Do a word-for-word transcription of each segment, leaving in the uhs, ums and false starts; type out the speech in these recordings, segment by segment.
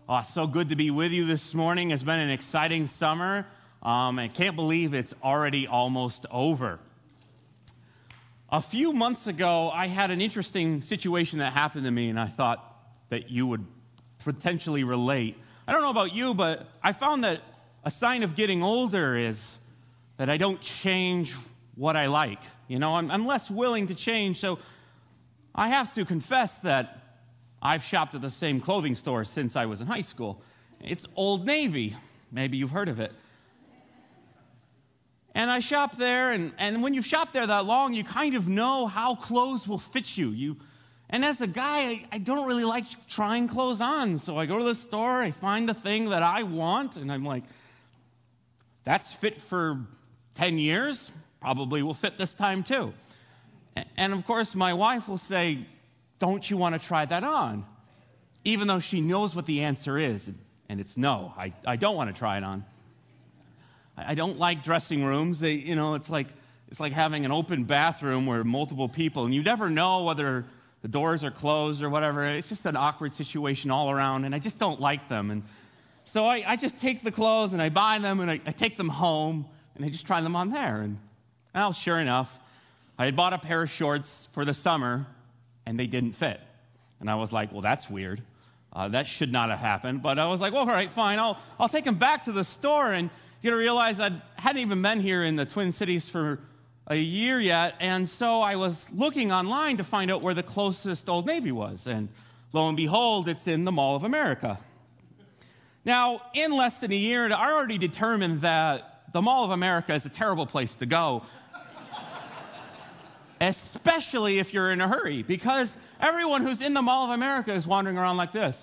Oh, so good to be with you this morning. It's been an exciting summer. Um, I can't believe it's already almost over. A few months ago, I had an interesting situation that happened to me, and I thought that you would potentially relate. I don't know about you, but I found that a sign of getting older is that I don't change what I like. You know, I'm, I'm less willing to change, so I have to confess that I've shopped at the same clothing store since I was in high school. It's Old Navy. Maybe you've heard of it. And I shop there, and, and when you've shopped there that long, you kind of know how clothes will fit you. You, and as a guy, I, I don't really like trying clothes on. So I go to the store, I find the thing that I want, and I'm like, that's fit for ten years, probably will fit this time too. And, and of course, my wife will say, don't you want to try that on? Even though she knows what the answer is, and it's no, I, I don't want to try it on. I don't like dressing rooms. They, you know, it's like it's like having an open bathroom where multiple people, and you never know whether the doors are closed or whatever. It's just an awkward situation all around, and I just don't like them. And so I, I just take the clothes, and I buy them, and I, I take them home, and I just try them on there. And, well, sure enough, I had bought a pair of shorts for the summer, and they didn't fit. And I was like, well, that's weird. Uh, that should not have happened. But I was like, well, all right, fine. I'll, I'll take them back to the store. And you got to realize I hadn't even been here in the Twin Cities for a year yet. And so I was looking online to find out where the closest Old Navy was. And lo and behold, it's in the Mall of America. Now, in less than a year, I already determined that the Mall of America is a terrible place to go. Especially if you're in a hurry, because everyone who's in the Mall of America is wandering around like this.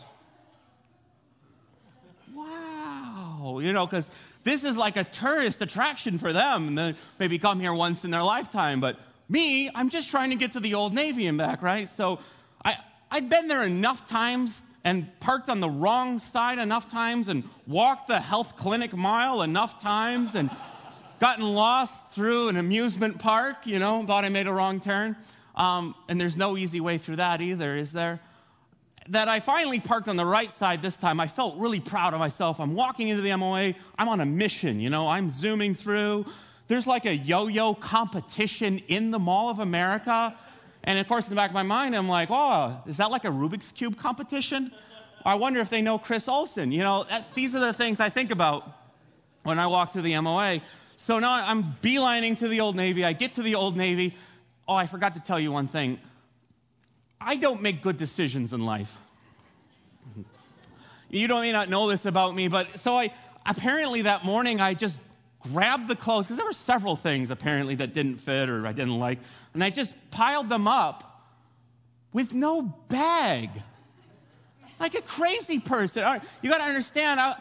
Wow. You know, because this is like a tourist attraction for them. And they maybe come here once in their lifetime. But me, I'm just trying to get to the Old Navy and back, right? So I, I'd been there enough times and parked on the wrong side enough times and walked the health clinic mile enough times and gotten lost through an amusement park, you know, thought I made a wrong turn. Um, and there's no easy way through that either, is there? That I finally parked on the right side this time. I felt really proud of myself. I'm walking into the M O A. I'm on a mission, you know. I'm zooming through. There's like a yo-yo competition in the Mall of America. And, of course, in the back of my mind, I'm like, oh, is that like a Rubik's Cube competition? I wonder if they know Chris Olsen. You know, that, these are the things I think about when I walk through the M O A. So now I'm beelining to the Old Navy. I get to the Old Navy. Oh, I forgot to tell you one thing. I don't make good decisions in life. You don't may not know this about me, but so I apparently that morning I just grabbed the clothes, because there were several things apparently that didn't fit or I didn't like, and I just piled them up with no bag. Like a crazy person. You got to understand, I,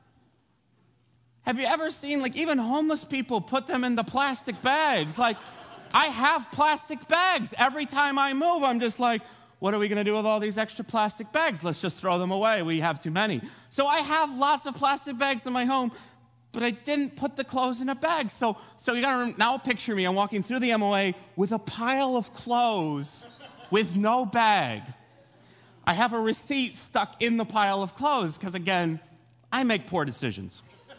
have you ever seen, like, even homeless people put them in the plastic bags? Like, I have plastic bags. Every time I move, I'm just like, what are we going to do with all these extra plastic bags? Let's just throw them away. We have too many. So I have lots of plastic bags in my home, but I didn't put the clothes in a bag. So, so you got to now picture me. I'm walking through the M O A with a pile of clothes with no bag. I have a receipt stuck in the pile of clothes because, again, I make poor decisions.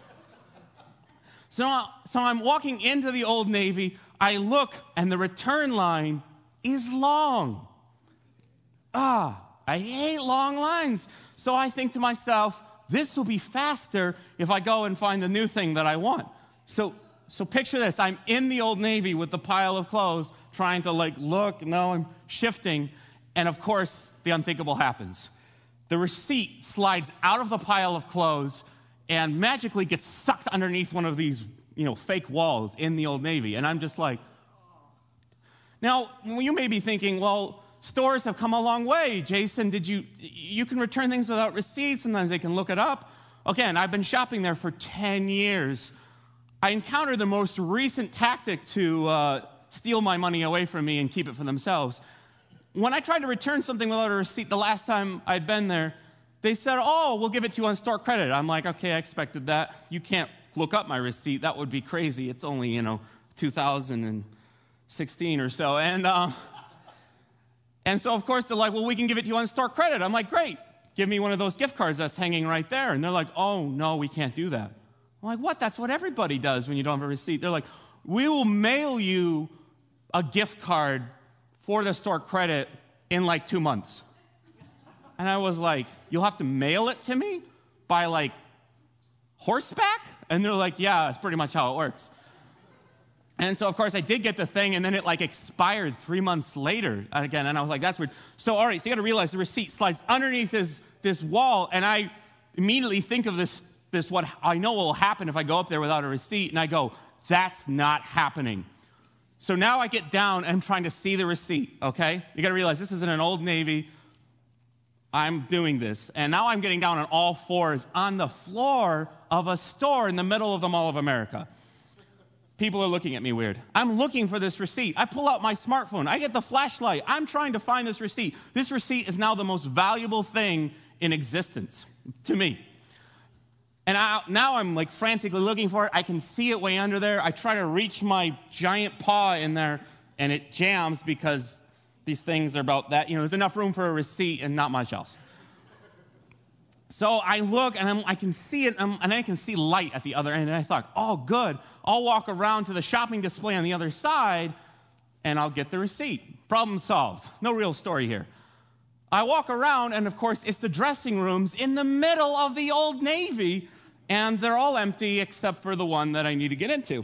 So, so I'm walking into the Old Navy. I look, and the return line is long. Ah, I hate long lines. So I think to myself, this will be faster if I go and find the new thing that I want. So, so picture this. I'm in the Old Navy with the pile of clothes, trying to, like, look. No, I'm shifting. And, of course, the unthinkable happens. The receipt slides out of the pile of clothes and magically gets sucked underneath one of these, you know, fake walls in the Old Navy. And I'm just like, now, you may be thinking, well, stores have come a long way. Jason, did you, you can return things without receipts. Sometimes they can look it up. Again, I've been shopping there for ten years. I encountered the most recent tactic to uh, steal my money away from me and keep it for themselves. When I tried to return something without a receipt the last time I'd been there, they said, oh, we'll give it to you on store credit. I'm like, okay, I expected that. You can't look up my receipt. That would be crazy. It's only, you know, two thousand sixteen or so. And uh, and so, of course, they're like, well, we can give it to you on store credit. I'm like, great. give me one of those gift cards that's hanging right there. And they're like, oh, no, we can't do that. I'm like, what? That's what everybody does when you don't have a receipt. They're like, we will mail you a gift card for the store credit in like two months. And I was like, you'll have to mail it to me by like horseback? And they're like, yeah, that's pretty much how it works. And so, of course, I did get the thing, and then it, like, expired three months later again. And I was like, that's weird. So, all right, so you got to realize the receipt slides underneath this, this wall, and I immediately think of this, this, what I know will happen if I go up there without a receipt, and I go, that's not happening. So now I get down, and I'm trying to see the receipt, okay? You got to realize this is in an Old Navy. I'm doing this, and now I'm getting down on all fours on the floor of a store in the middle of the Mall of America. People are looking at me weird. I'm looking for this receipt. I pull out my smartphone. I get the flashlight. I'm trying to find this receipt. This receipt is now the most valuable thing in existence to me. And I, now I'm like frantically looking for it. I can see it way under there. I try to reach my giant paw in there, and it jams because these things are about that. You know, there's enough room for a receipt and not much else. So I look, and I'm, I can see it, and, and I can see light at the other end. And I thought, oh, good. I'll walk around to the shopping display on the other side, and I'll get the receipt. Problem solved. No real story here. I walk around, and, of course, it's the dressing rooms in the middle of the Old Navy, and they're all empty except for the one that I need to get into.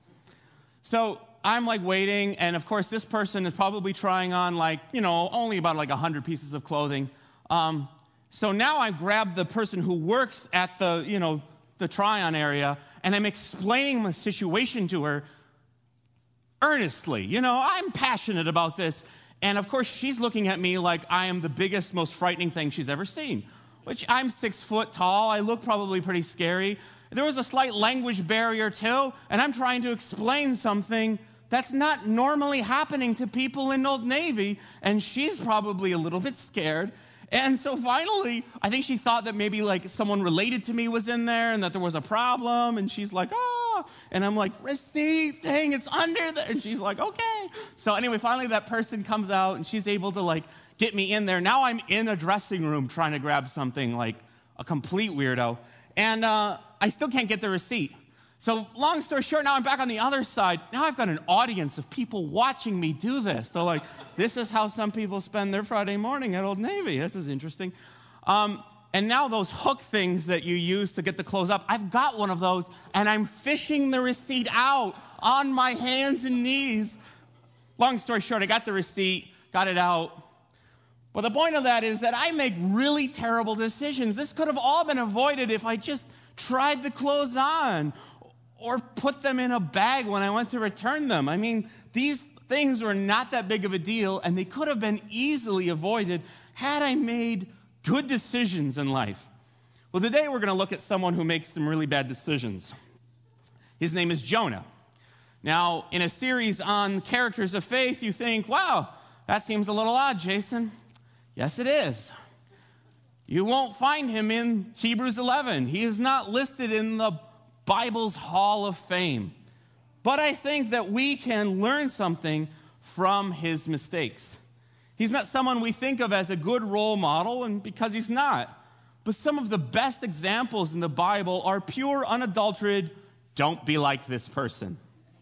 So I'm, like, waiting, and, of course, this person is probably trying on, like, you know, only about, like, one hundred pieces of clothing. Um... So now I grab the person who works at the, you know, the try-on area, and I'm explaining my situation to her earnestly. You know, I'm passionate about this. And, of course, she's looking at me like I am the biggest, most frightening thing she's ever seen, which I'm six foot tall. I look probably pretty scary. There was a slight language barrier, too, and I'm trying to explain something that's not normally happening to people in Old Navy, and she's probably a little bit scared. And so finally, I think she thought that maybe like someone related to me was in there and that there was a problem. And she's like, oh, and I'm like, receipt, dang, it's under there. And she's like, okay. So anyway, finally that person comes out and she's able to like get me in there. Now I'm in a dressing room trying to grab something like a complete weirdo. And uh, I still can't get the receipt. So long story short, now I'm back on the other side. Now I've got an audience of people watching me do this. So like, this is how some people spend their Friday morning at Old Navy. This is interesting. Um, and now those hook things that you use to get the clothes up, I've got one of those, and I'm fishing the receipt out on my hands and knees. Long story short, I got the receipt, got it out. But the point of that is that I make really terrible decisions. This could have all been avoided if I just tried the clothes on or put them in a bag when I went to return them. I mean, these things were not that big of a deal, and they could have been easily avoided had I made good decisions in life. Well, today we're going to look at someone who makes some really bad decisions. His name is Jonah. Now, in a series on characters of faith, you think, wow, that seems a little odd, Jason. Yes, it is. You won't find him in Hebrews eleven. He is not listed in the Bible's Hall of Fame. But I think that we can learn something from his mistakes. He's not someone we think of as a good role model, and because he's not. But some of the best examples in the Bible are pure, unadulterated, don't be like this person.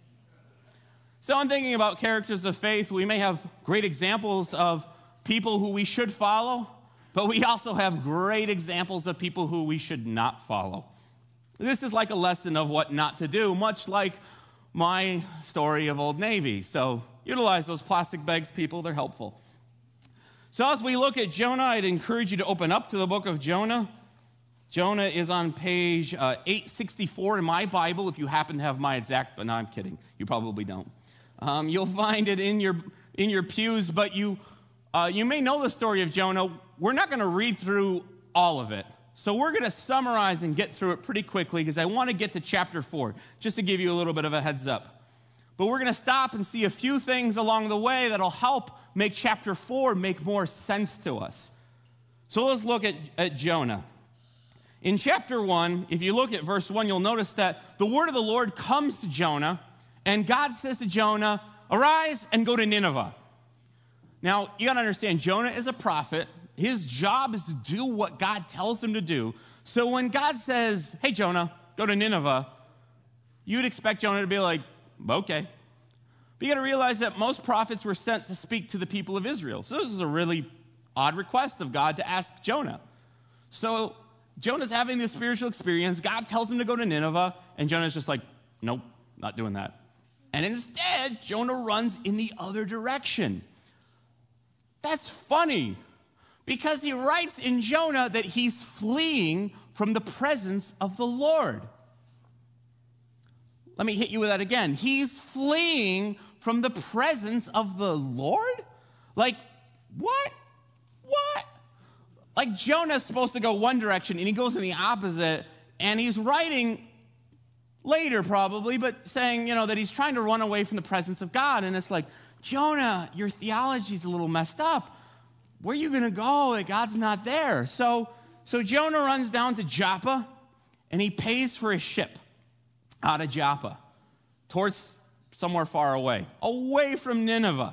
So I'm thinking about characters of faith. We may have great examples of people who we should follow, but we also have great examples of people who we should not follow. This is like a lesson of what not to do, much like my story of Old Navy. So utilize those plastic bags, people. They're helpful. So as we look at Jonah, I'd encourage you to open up to the book of Jonah. Jonah is on page uh, eight sixty-four in my Bible, if you happen to have my exact, but no, I'm kidding. You probably don't. Um, you'll find it in your in your pews, but you, uh, you may know the story of Jonah. We're not going to read through all of it. So we're going to summarize and get through it pretty quickly because I want to get to chapter four, just to give you a little bit of a heads up. But we're going to stop and see a few things along the way that'll help make chapter four make more sense to us. So let's look at, at Jonah. In chapter one, if you look at verse one, you'll notice that the word of the Lord comes to Jonah, and God says to Jonah, arise and go to Nineveh. Now, you got to understand, Jonah is a prophet. his job is to do what God tells him to do. So when God says, hey, Jonah, go to Nineveh, you'd expect Jonah to be like, okay. But you got to realize that most prophets were sent to speak to the people of Israel. So this is a really odd request of God to ask Jonah. So Jonah's having this spiritual experience. God tells him to go to Nineveh, and Jonah's just like, nope, not doing that. And instead, Jonah runs in the other direction. That's funny, because he writes in Jonah that he's fleeing from the presence of the Lord. Let me hit you with that again. He's fleeing from the presence of the Lord? Like, what? What? Like Jonah's supposed to go one direction, and he goes in the opposite, and he's writing later probably, but saying, you know, that he's trying to run away from the presence of God. And it's like, Jonah, your theology's a little messed up. Where are you going to go that God's not there? So, so Jonah runs down to Joppa, and he pays for a ship out of Joppa towards somewhere far away, away from Nineveh.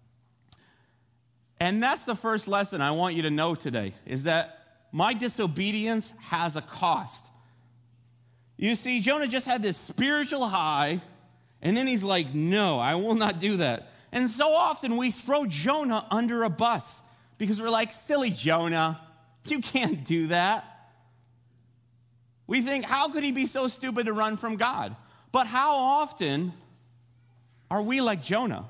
And that's the first lesson I want you to know today, is that my disobedience has a cost. You see, Jonah just had this spiritual high, and then he's like, no, I will not do that. And so often we throw Jonah under a bus because we're like, silly Jonah, you can't do that. We think, how could he be so stupid to run from God? But how often are we like Jonah?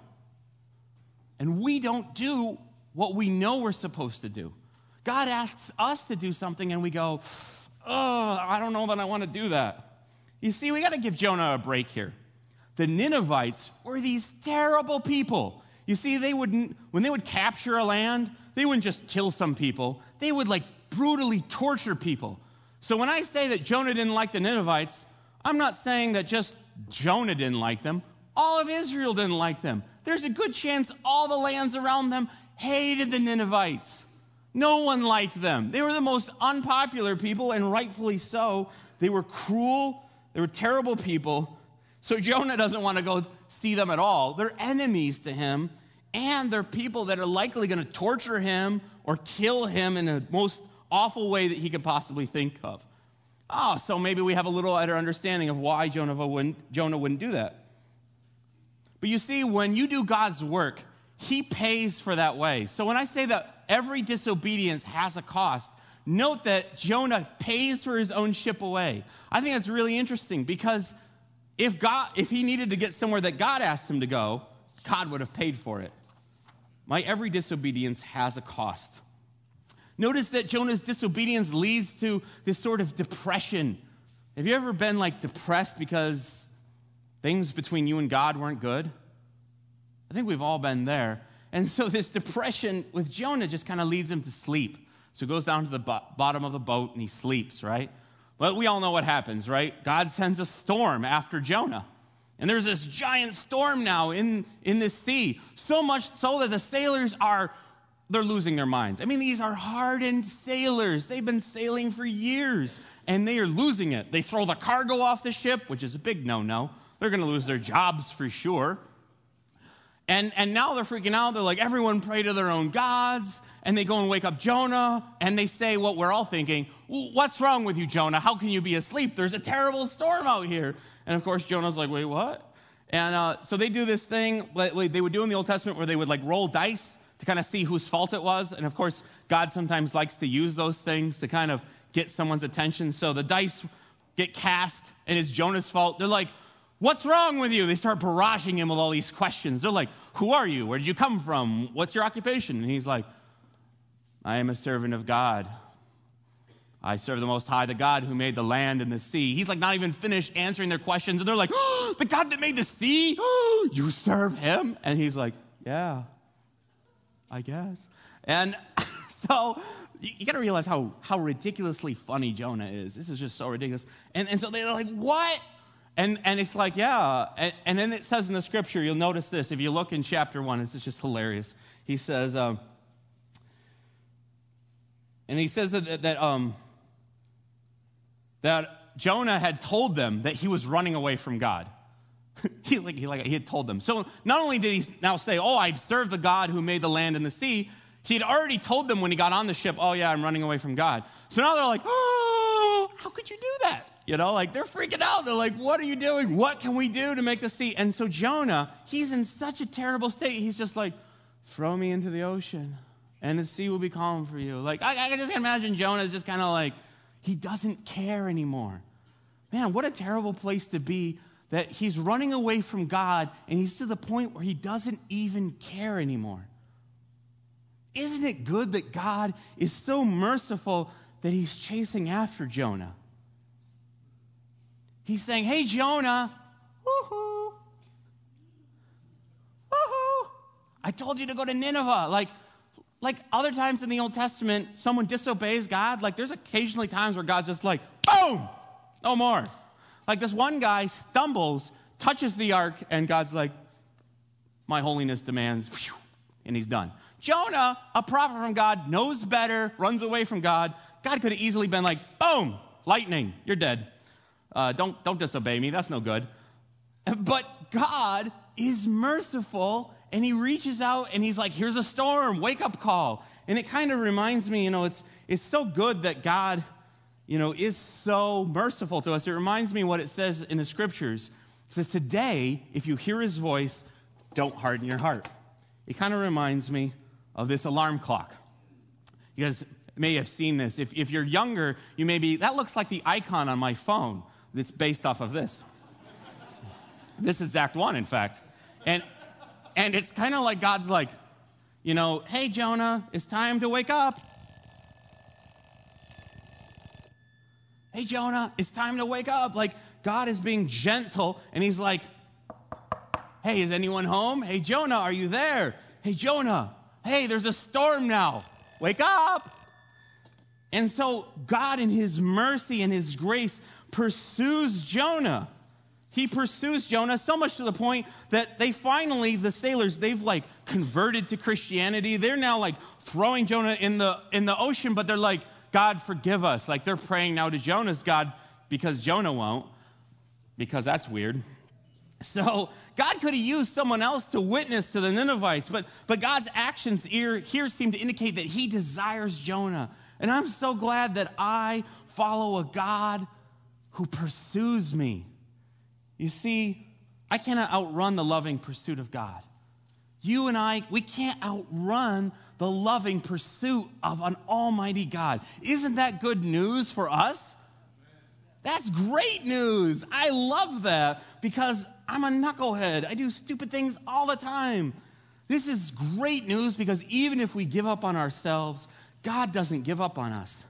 And we don't do what we know we're supposed to do. God asks us to do something, and we go, oh, I don't know that I want to do that. You see, we got to give Jonah a break here. The Ninevites were these terrible people. You see, they would, when they would capture a land, they wouldn't just kill some people. They would like brutally torture people. So when I say that Jonah didn't like the Ninevites, I'm not saying that just Jonah didn't like them. All of Israel didn't like them. There's a good chance all the lands around them hated the Ninevites. No one liked them. They were the most unpopular people, and rightfully so. They were cruel. They were terrible people. So Jonah doesn't want to go see them at all. They're enemies to him, and they're people that are likely going to torture him or kill him in the most awful way that he could possibly think of. Oh, so maybe we have a little better understanding of why Jonah wouldn't, Jonah wouldn't do that. But you see, when you do God's work, he pays for that way. So when I say that every disobedience has a cost, note that Jonah pays for his own ship away. I think that's really interesting, because if God, if he needed to get somewhere that God asked him to go, God would have paid for it. My every disobedience has a cost. Notice that Jonah's disobedience leads to this sort of depression. Have you ever been like depressed because things between you and God weren't good? I think we've all been there. And so this depression with Jonah just kind of leads him to sleep. So he goes down to the bo- bottom of the boat and he sleeps, right? But we all know what happens, right? God sends a storm after Jonah. And there's this giant storm now in, in this sea. So much so that the sailors are, they're losing their minds. I mean, these are hardened sailors. They've been sailing for years, and they are losing it. They throw the cargo off the ship, which is a big no-no. They're going to lose their jobs for sure. And, and now they're freaking out. They're like, everyone pray to their own gods. And they go and wake up Jonah, and they say what we're all thinking, what's wrong with you, Jonah? How can you be asleep? There's a terrible storm out here. And of course, Jonah's like, wait, what? And uh, so they do this thing like they would do in the Old Testament where they would like roll dice to kind of see whose fault it was. And of course, God sometimes likes to use those things to kind of get someone's attention. So the dice get cast, and it's Jonah's fault. They're like, what's wrong with you? They start barraging him with all these questions. They're like, who are you? Where did you come from? What's your occupation? And he's like, I am a servant of God. I serve the Most High, the God who made the land and the sea. He's like not even finished answering their questions. And they're like, oh, the God that made the sea? Oh, you serve him? And he's like, yeah, I guess. And so you, you got to realize how, how ridiculously funny Jonah is. This is just so ridiculous. And, and so they're like, what? And, and it's like, yeah. And, and then it says in the scripture, you'll notice this. If you look in chapter one, it's just hilarious. He says, um, and he says that, that, that um, that Jonah had told them that he was running away from God. he, like, he, like, he had told them. So not only did he now say, oh, I serve the God who made the land and the sea, He had already told them when he got on the ship, oh, yeah, I'm running away from God. So now they're like, oh, how could you do that? You know, like they're freaking out. They're like, what are you doing? What can we do to make the sea? And so Jonah, he's in such a terrible state. He's just like, throw me into the ocean and the sea will be calm for you. Like, I, I just can imagine Jonah's just kind of like, he doesn't care anymore. Man, what a terrible place to be, that he's running away from God and he's to the point where he doesn't even care anymore. Isn't it good that God is so merciful that he's chasing after Jonah? He's saying, hey, Jonah, woohoo, woohoo, I told you to go to Nineveh. Like, like other times in the Old Testament, someone disobeys God. Like there's occasionally times where God's just like, boom, no more. Like this one guy stumbles, touches the ark, and God's like, my holiness demands, and he's done. Jonah, a prophet from God, knows better, runs away from God. God could have easily been like, boom, lightning, you're dead. Uh, don't, don't disobey me, that's no good. But God is merciful, and he reaches out, and he's like, here's a storm, wake-up call. And it kind of reminds me, you know, it's, it's so good that God, you know, is so merciful to us. It reminds me what it says in the scriptures. It says, today, if you hear his voice, don't harden your heart. It kind of reminds me of this alarm clock. You guys may have seen this. If, if you're younger, you may be, that looks like the icon on my phone. That's based off of this. This exact one, in fact. And, and it's kind of like God's like, you know, hey, Jonah, it's time to wake up. Hey, Jonah, it's time to wake up. Like, God is being gentle, and he's like, hey, is anyone home? Hey, Jonah, are you there? Hey, Jonah, hey, there's a storm now. Wake up. And so God in his mercy and his grace pursues Jonah. He pursues Jonah so much to the point that they finally, the sailors, they've like converted to Christianity. They're now like throwing Jonah in the in the ocean, but they're like, God, forgive us. Like they're praying now to Jonah's God because Jonah won't, because that's weird. So God could have used someone else to witness to the Ninevites, but, but God's actions here, here seem to indicate that he desires Jonah. And I'm so glad that I follow a God who pursues me. You see, I cannot outrun the loving pursuit of God. You and I, we can't outrun the loving pursuit of an almighty God. Isn't that good news for us? That's great news. I love that because I'm a knucklehead. I do stupid things all the time. This is great news because even if we give up on ourselves, God doesn't give up on us.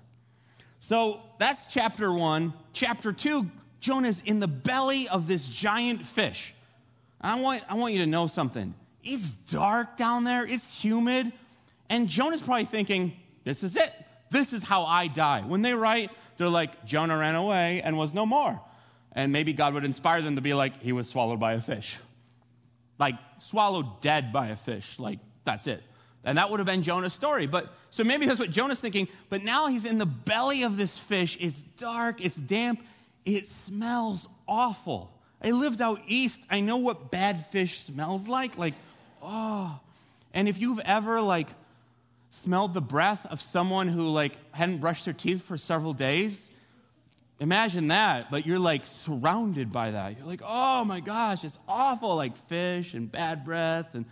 So that's chapter one. Chapter two, Jonah's in the belly of this giant fish. I want, I want you to know something. It's dark down there. It's humid. And Jonah's probably thinking, this is it. This is how I die. When they write, they're like, Jonah ran away and was no more. And maybe God would inspire them to be like, he was swallowed by a fish. Like, swallowed dead by a fish. Like, that's it. And that would have been Jonah's story. But so maybe that's what Jonah's thinking. But now he's in the belly of this fish. It's dark. It's damp. It smells awful. I lived out east. I know what bad fish smells like. Like, oh. And if you've ever, like, smelled the breath of someone who, like, hadn't brushed their teeth for several days, imagine that. But you're, like, surrounded by that. You're like, oh, my gosh, it's awful. Like, fish and bad breath. And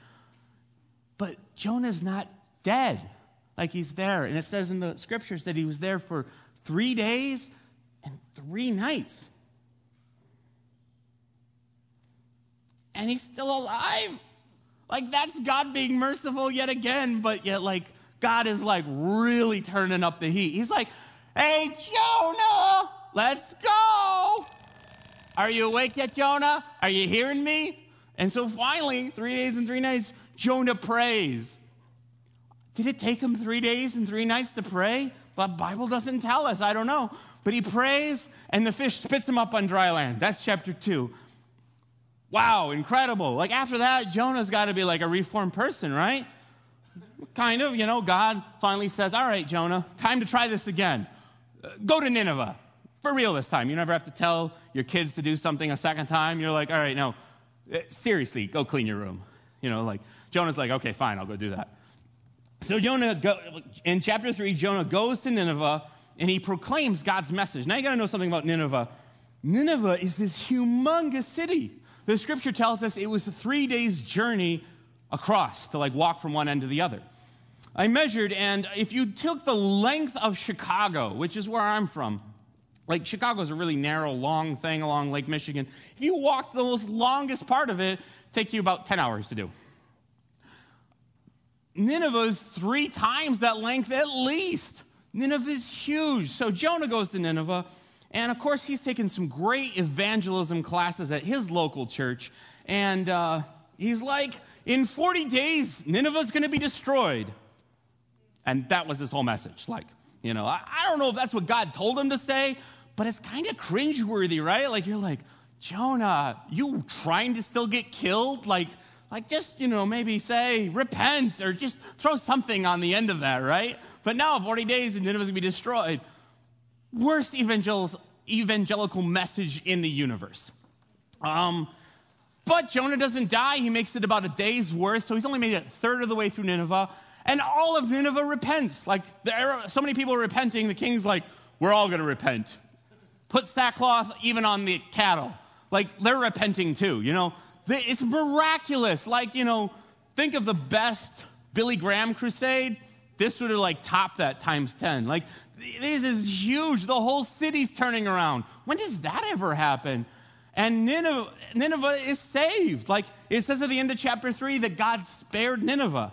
But Jonah's not dead. Like, he's there. And it says in the scriptures that he was there for three days and three nights. And he's still alive. Like, that's God being merciful yet again, but yet, like, God is, like, really turning up the heat. He's like, hey, Jonah, let's go. Are you awake yet, Jonah? Are you hearing me? And so finally, three days and three nights, Jonah prays. Did it take him three days and three nights to pray? The Bible doesn't tell us. I don't know. But he prays, and the fish spits him up on dry land. That's chapter two. Wow, incredible. Like, after that, Jonah's got to be like a reformed person, right? Kind of, you know, God finally says, all right, Jonah, time to try this again. Uh, go to Nineveh. For real this time. You never have to tell your kids to do something a second time. You're like, all right, no, uh, seriously, go clean your room. You know, like, Jonah's like, okay, fine, I'll go do that. So Jonah, go, in chapter three, Jonah goes to Nineveh, and he proclaims God's message. Now you got to know something about Nineveh. Nineveh is this humongous city. The scripture tells us it was a three days journey across to like walk from one end to the other. I measured, and if you took the length of Chicago, which is where I'm from, like Chicago is a really narrow, long thing along Lake Michigan. If you walked the most longest part of it, it'd take you about ten hours to do. Nineveh is three times that length at least. Nineveh is huge. So Jonah goes to Nineveh, and of course he's taken some great evangelism classes at his local church, and uh, he's like, in forty days, Nineveh's going to be destroyed. And that was his whole message. Like, you know, I, I don't know if that's what God told him to say, but it's kind of cringeworthy, right? Like, you're like, Jonah, you trying to still get killed? Like, like just, you know, maybe say, repent, or just throw something on the end of that, right? But now, forty days, and Nineveh's going to be destroyed. Worst evangel- evangelical message in the universe. Um, but Jonah doesn't die. He makes it about a day's worth, so he's only made it a third of the way through Nineveh. And all of Nineveh repents. Like, there are so many people are repenting, the king's like, we're all going to repent. Put sackcloth even on the cattle. Like, they're repenting too, you know. It's miraculous. Like, you know, think of the best Billy Graham crusade. This would have, like, topped that times ten. Like, this is huge. The whole city's turning around. When does that ever happen? And Nineveh, Nineveh is saved. Like, it says at the end of chapter three that God spared Nineveh.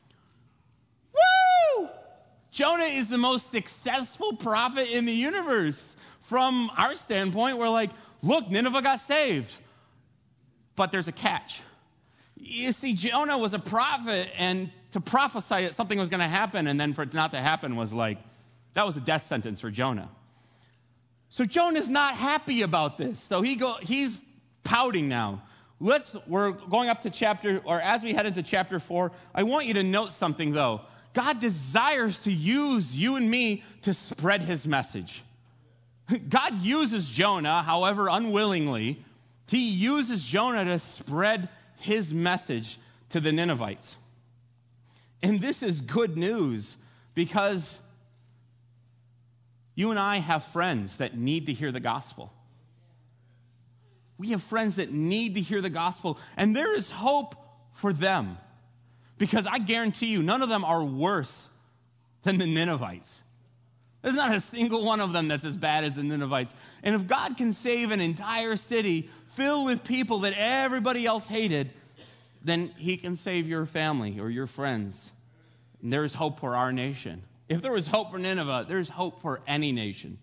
Woo! Jonah is the most successful prophet in the universe. From our standpoint, we're like, look, Nineveh got saved. But there's a catch. You see, Jonah was a prophet, and to prophesy that something was going to happen and then for it not to happen was like, that was a death sentence for Jonah. So Jonah's not happy about this. So he go, he's pouting now. Let's, we're going up to chapter, or as we head into chapter four, I want you to note something though. God desires to use you and me to spread his message. God uses Jonah, however unwillingly, he uses Jonah to spread his message to the Ninevites. And this is good news because you and I have friends that need to hear the gospel. We have friends that need to hear the gospel, and there is hope for them because I guarantee you none of them are worse than the Ninevites. There's not a single one of them that's as bad as the Ninevites. And if God can save an entire city filled with people that everybody else hated, then he can save your family or your friends. And there's hope for our nation. If there was hope for Nineveh, there's hope for any nation.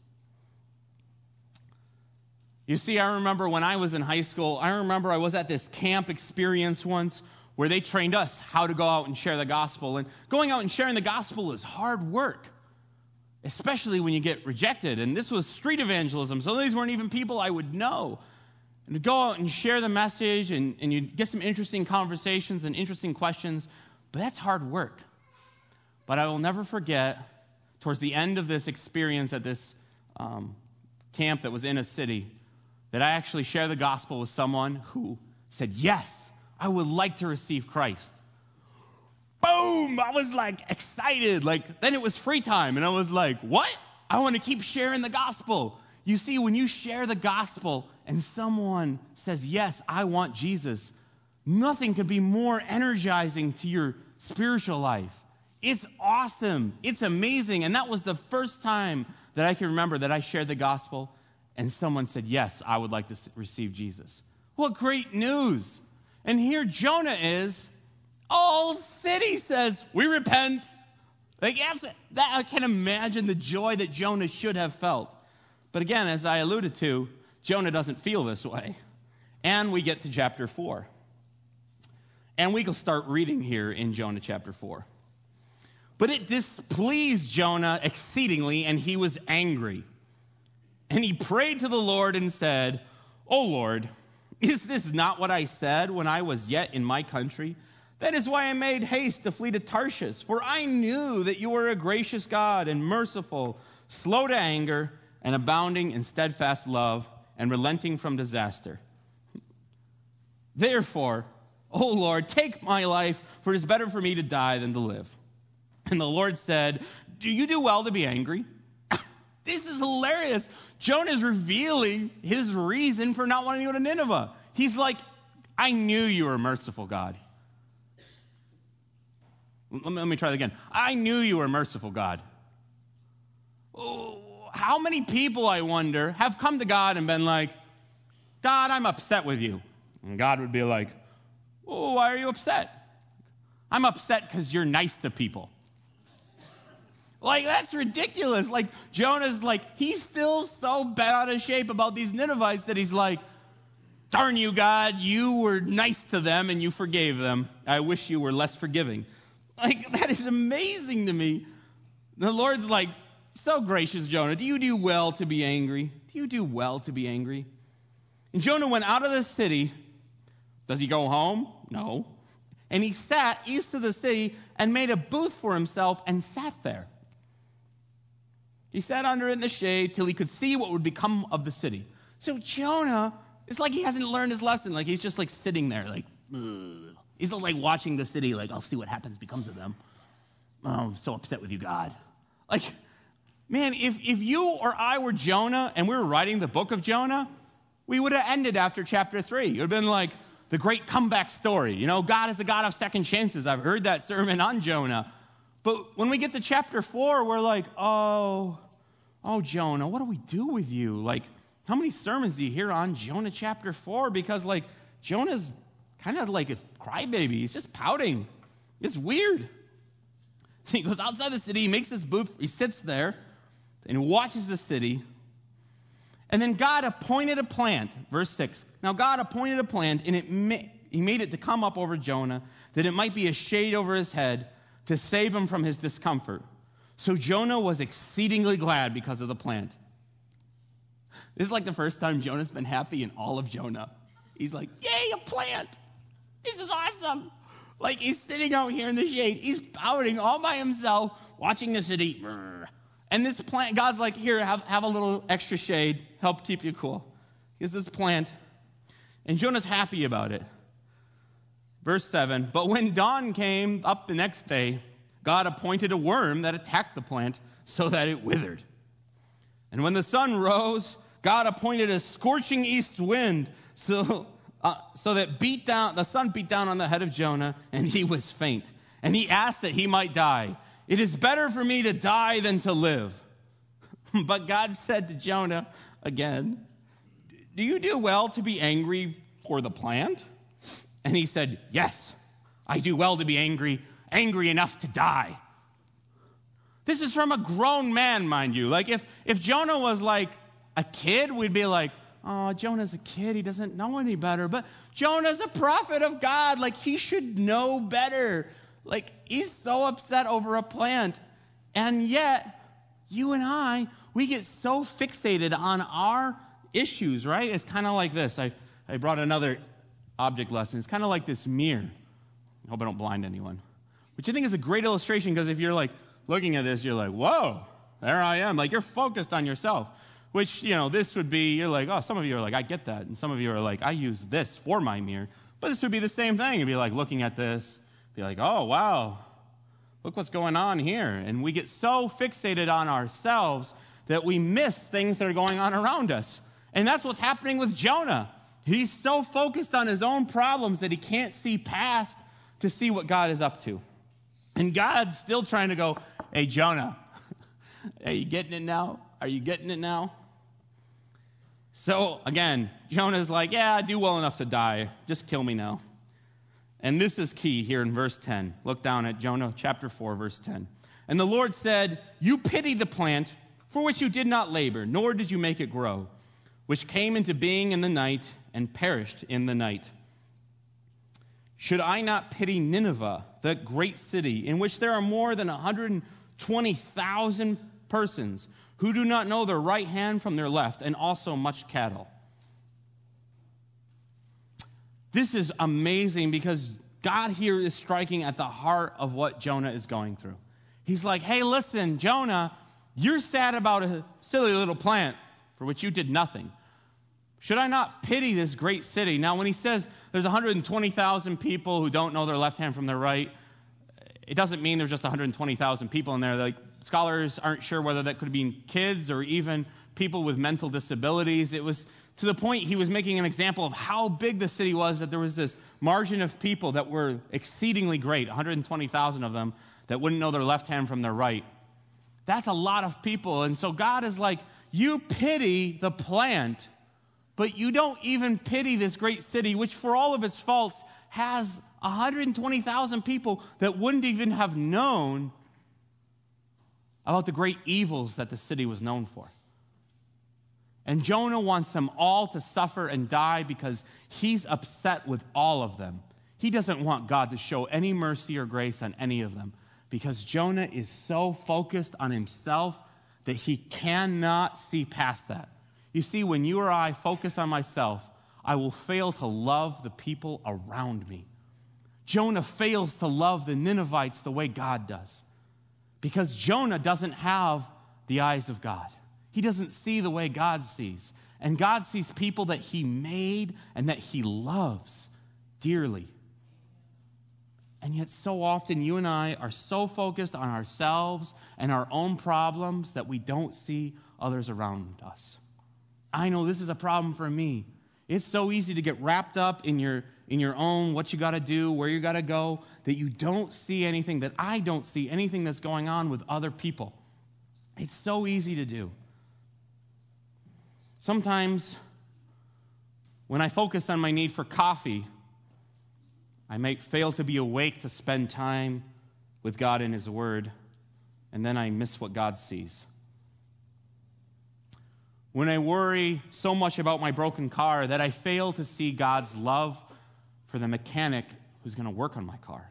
You see, I remember when I was in high school, I remember I was at this camp experience once where they trained us how to go out and share the gospel. And going out and sharing the gospel is hard work, especially when you get rejected. And this was street evangelism, so these weren't even people I would know. And to go out and share the message, and, and you get some interesting conversations and interesting questions, but that's hard work. But I will never forget, towards the end of this experience at this um, camp that was in a city, that I actually shared the gospel with someone who said, yes, I would like to receive Christ. Boom! I was like excited. Like, then it was free time, and I was like, what? I want to keep sharing the gospel. You see, when you share the gospel and someone says, yes, I want Jesus, nothing can be more energizing to your spiritual life. It's awesome. It's amazing. And that was the first time that I can remember that I shared the gospel and someone said, yes, I would like to receive Jesus. What great news. And here Jonah is. All city says, we repent. Like, yes, that, I can imagine the joy that Jonah should have felt. But again, as I alluded to, Jonah doesn't feel this way. And we get to chapter four. And we can start reading here in Jonah chapter four. But it displeased Jonah exceedingly, and he was angry. And he prayed to the Lord and said, O Lord, is this not what I said when I was yet in my country? That is why I made haste to flee to Tarshish, for I knew that you were a gracious God and merciful, slow to anger, and abounding in steadfast love, and relenting from disaster. Therefore, O Lord, take my life, for it is better for me to die than to live. And the Lord said, do you do well to be angry? This is hilarious. Jonah is revealing his reason for not wanting to go to Nineveh. He's like, I knew you were merciful, God. Let me, let me try that again. I knew you were merciful, God. Oh, how many people, I wonder, have come to God and been like, God, I'm upset with you. And God would be like, oh, why are you upset? I'm upset because you're nice to people. Like, that's ridiculous. Like, Jonah's like, he's still so bent out of shape about these Ninevites that he's like, darn you, God, you were nice to them and you forgave them. I wish you were less forgiving. Like, that is amazing to me. The Lord's like, so gracious, Jonah, do you do well to be angry? Do you do well to be angry? And Jonah went out of the city. Does he go home? No. And he sat east of the city and made a booth for himself and sat there. He sat under it in the shade till he could see what would become of the city. So Jonah, it's like he hasn't learned his lesson. Like he's just like sitting there like, ugh. He's like watching the city like, I'll see what happens becomes of them. Oh, I'm so upset with you, God. Like, man, if, if you or I were Jonah and we were writing the book of Jonah, we would have ended after chapter three. It would have been like the great comeback story. You know, God is a God of second chances. I've heard that sermon on Jonah. But when we get to chapter four, we're like, oh, oh, Jonah, what do we do with you? Like, how many sermons do you hear on Jonah chapter four? Because, like, Jonah's kind of like a crybaby. He's just pouting. It's weird. He goes outside the city, he makes this booth, he sits there, and watches the city. And then God appointed a plant, verse six. Now God appointed a plant, and it ma- he made it to come up over Jonah, that it might be a shade over his head, to save him from his discomfort. So Jonah was exceedingly glad because of the plant. This is like the first time Jonah's been happy in all of Jonah. He's like, yay, a plant. This is awesome. Like he's sitting out here in the shade. He's pouting all by himself, watching the city. And this plant, God's like, here, have, have a little extra shade. Help keep you cool. Here's this plant. And Jonah's happy about it. Verse seven, but when dawn came up the next day, God appointed a worm that attacked the plant so that it withered. And when the sun rose, God appointed a scorching east wind so, uh, so that beat down, the sun beat down on the head of Jonah, and he was faint. And he asked that he might die. It is better for me to die than to live. But God said to Jonah again, do you do well to be angry for the plant? And he said, yes, I do well to be angry, angry enough to die. This is from a grown man, mind you. Like if, if Jonah was like a kid, we'd be like, oh, Jonah's a kid. He doesn't know any better. But Jonah's a prophet of God. Like he should know better. Like he's so upset over a plant. And yet, you and I, we get so fixated on our issues, right? It's kind of like this. I, I brought another object lesson. It's kind of like this mirror. I hope I don't blind anyone. Which I think is a great illustration because if you're like looking at this, you're like, whoa, there I am. Like you're focused on yourself. Which, you know, this would be, you're like, oh, some of you are like, I get that. And some of you are like, I use this for my mirror. But this would be the same thing. It'd be like looking at this, be like, oh, wow, look what's going on here. And we get so fixated on ourselves that we miss things that are going on around us. And that's what's happening with Jonah. He's so focused on his own problems that he can't see past to see what God is up to. And God's still trying to go, hey, Jonah, are you getting it now? Are you getting it now? So, again, Jonah's like, yeah, I do well enough to die. Just kill me now. And this is key here in verse ten. Look down at Jonah chapter four, verse ten. And the Lord said, you pity the plant for which you did not labor, nor did you make it grow, which came into being in the night and perished in the night. Should I not pity Nineveh, the great city, in which there are more than one hundred twenty thousand persons who do not know their right hand from their left, and also much cattle? This is amazing because God here is striking at the heart of what Jonah is going through. He's like, hey, listen, Jonah, you're sad about a silly little plant for which you did nothing. Should I not pity this great city? Now, when he says there's one hundred twenty thousand people who don't know their left hand from their right, It doesn't mean there's just one hundred twenty thousand people in there. Like, scholars aren't sure whether that could have been kids or even people with mental disabilities. It was to the point he was making an example of how big the city was, that there was this margin of people that were exceedingly great, one hundred twenty thousand of them, that wouldn't know their left hand from their right. That's a lot of people. And so God is like, you pity the plant, but you don't even pity this great city, which for all of its faults has one hundred twenty thousand people that wouldn't even have known about the great evils that the city was known for. And Jonah wants them all to suffer and die because he's upset with all of them. He doesn't want God to show any mercy or grace on any of them because Jonah is so focused on himself that he cannot see past that. You see, when you or I focus on myself, I will fail to love the people around me. Jonah fails to love the Ninevites the way God does because Jonah doesn't have the eyes of God. He doesn't see the way God sees. And God sees people that he made and that he loves dearly. And yet so often you and I are so focused on ourselves and our own problems that we don't see others around us. I know this is a problem for me. It's so easy to get wrapped up in your, in your own, what you got to do, where you got to go, that you don't see anything, that I don't see anything that's going on with other people. It's so easy to do. Sometimes when I focus on my need for coffee, I might fail to be awake to spend time with God in his word, and then I miss what God sees. When I worry so much about my broken car that I fail to see God's love for the mechanic who's going to work on my car,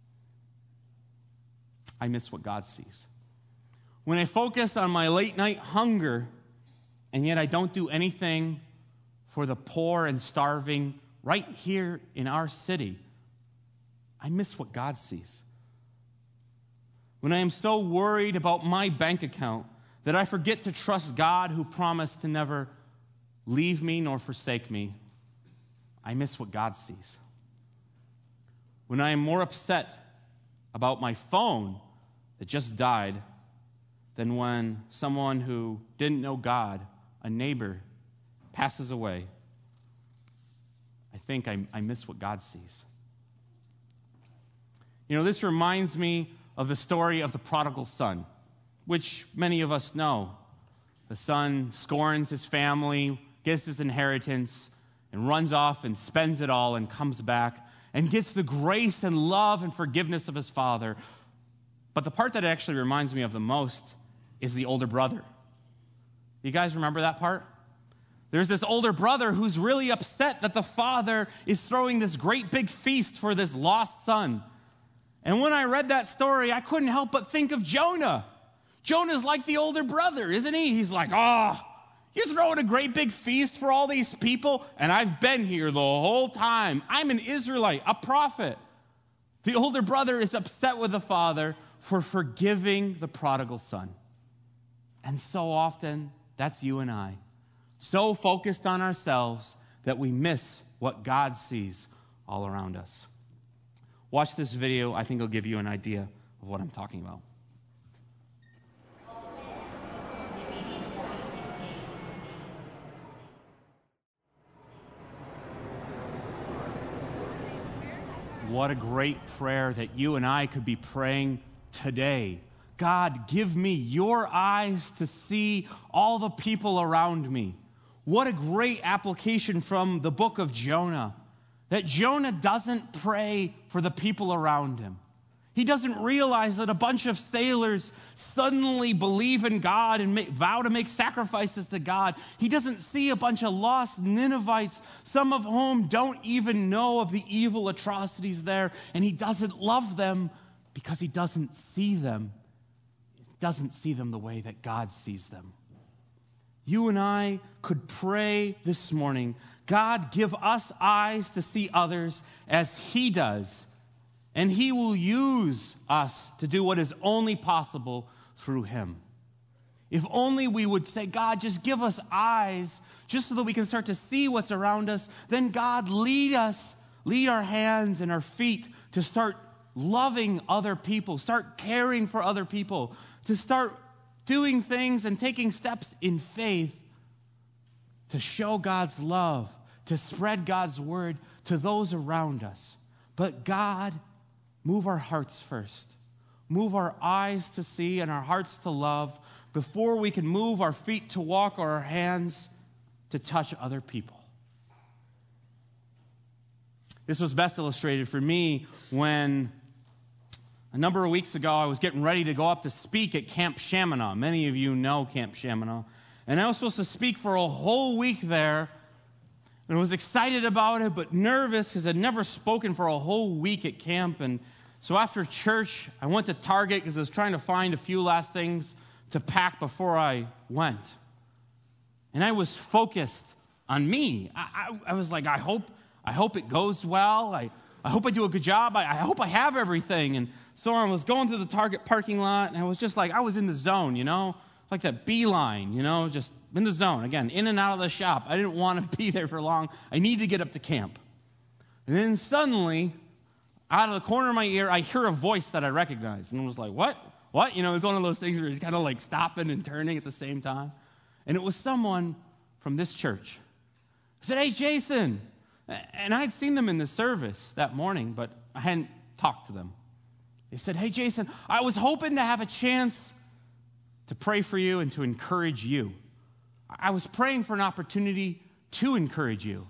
I miss what God sees. When I focus on my late night hunger, and yet I don't do anything for the poor and starving right here in our city, I miss what God sees. When I am so worried about my bank account that I forget to trust God who promised to never leave me nor forsake me, I miss what God sees. When I am more upset about my phone that just died than when someone who didn't know God, a neighbor, passes away, I think I, I miss what God sees. You know, this reminds me of the story of the prodigal son, which many of us know. The son scorns his family, gets his inheritance, and runs off and spends it all and comes back and gets the grace and love and forgiveness of his father. But the part that actually reminds me of the most is the older brother. You guys remember that part? There's this older brother who's really upset that the father is throwing this great big feast for this lost son. And when I read that story, I couldn't help but think of Jonah. Jonah's like the older brother, isn't he? He's like, oh, you're throwing a great big feast for all these people, and I've been here the whole time. I'm an Israelite, a prophet. The older brother is upset with the father for forgiving the prodigal son. And so often, that's you and I. So focused on ourselves that we miss what God sees all around us. Watch this video. I think it'll give you an idea of what I'm talking about. What a great prayer that you and I could be praying today. God, give me your eyes to see all the people around me. What a great application from the book of Jonah. That Jonah doesn't pray for the people around him. He doesn't realize that a bunch of sailors suddenly believe in God and make, vow to make sacrifices to God. He doesn't see a bunch of lost Ninevites, some of whom don't even know of the evil atrocities there, and he doesn't love them because he doesn't see them. He doesn't see them the way that God sees them. You and I could pray this morning, God, give us eyes to see others as he does, and he will use us to do what is only possible through him. If only we would say, God, just give us eyes just so that we can start to see what's around us, then God, lead us, lead our hands and our feet to start loving other people, start caring for other people, to start doing things and taking steps in faith to show God's love, to spread God's word to those around us. But God, move our hearts first. Move our eyes to see and our hearts to love before we can move our feet to walk or our hands to touch other people. This was best illustrated for me when a number of weeks ago I was getting ready to go up to speak at Camp Chaminade. Many of you know Camp Chaminade. And I was supposed to speak for a whole week there, and I was excited about it, but nervous because I'd never spoken for a whole week at camp. And so after church, I went to Target because I was trying to find a few last things to pack before I went. And I was focused on me. I, I, I was like, I hope, I hope it goes well. I, I hope I do a good job. I, I hope I have everything. And so I was going through the Target parking lot, and I was just like, I was in the zone, you know, like that beeline, you know, just in the zone. Again, in and out of the shop. I didn't want to be there for long. I needed to get up to camp. And then suddenly, out of the corner of my ear, I hear a voice that I recognize. And I was like, what? What? You know, it's one of those things where he's kind of like stopping and turning at the same time. And it was someone from this church. I said, hey, Jason. And I had seen them in the service that morning, but I hadn't talked to them. They said, hey, Jason, I was hoping to have a chance to pray for you and to encourage you. I was praying for an opportunity to encourage you.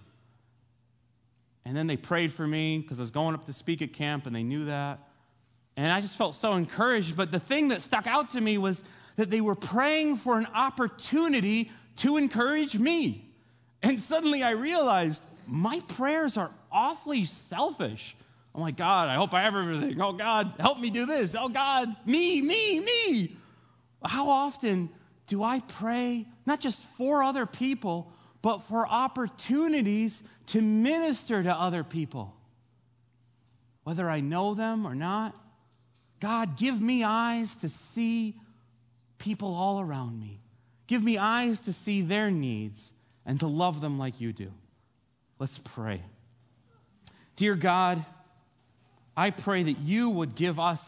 And then they prayed for me because I was going up to speak at camp, and they knew that. And I just felt so encouraged. But the thing that stuck out to me was that they were praying for an opportunity to encourage me. And suddenly I realized my prayers are awfully selfish. I'm like, God, I hope I have everything. Oh, God, help me do this. Oh, God, me, me, me. How often do I pray not just for other people, but for opportunities to minister to other people? Whether I know them or not, God, give me eyes to see people all around me. Give me eyes to see their needs and to love them like you do. Let's pray. Dear God, I pray that you would give us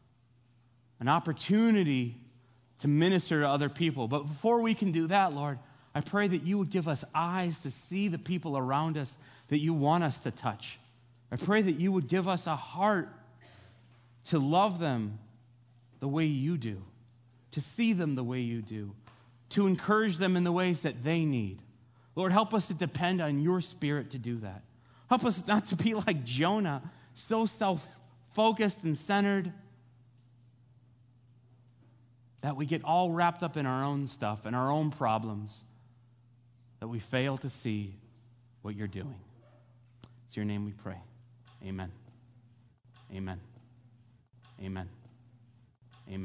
an opportunity to minister to other people. But before we can do that, Lord, I pray that you would give us eyes to see the people around us that you want us to touch. I pray that you would give us a heart to love them the way you do, to see them the way you do, to encourage them in the ways that they need. Lord, help us to depend on your Spirit to do that. Help us not to be like Jonah, so self-focused and centered that we get all wrapped up in our own stuff and our own problems, that we fail to see what you're doing. It's your name we pray. Amen. Amen. Amen.